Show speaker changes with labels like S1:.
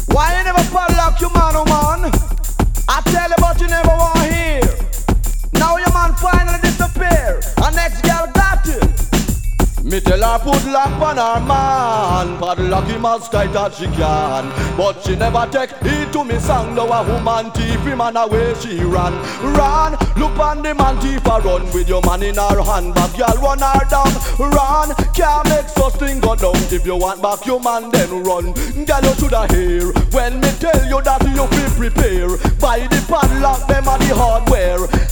S1: Why you never padlock your man, oh man? I tell you but you never want to hear. Now your man finally disappear, and next girl got it. Me tell her put lock on her man, padlock him as tight as she can. But she never take heed to me song. Now a woman thief him and away she ran. Run, look on the man thief a run with your man in her hand. But girl run her down, run. Can't make such thing go down. If you want back your man then run. Girl you shoulda hear when me tell you that you feel prepare. Buy the padlock them and the hardware.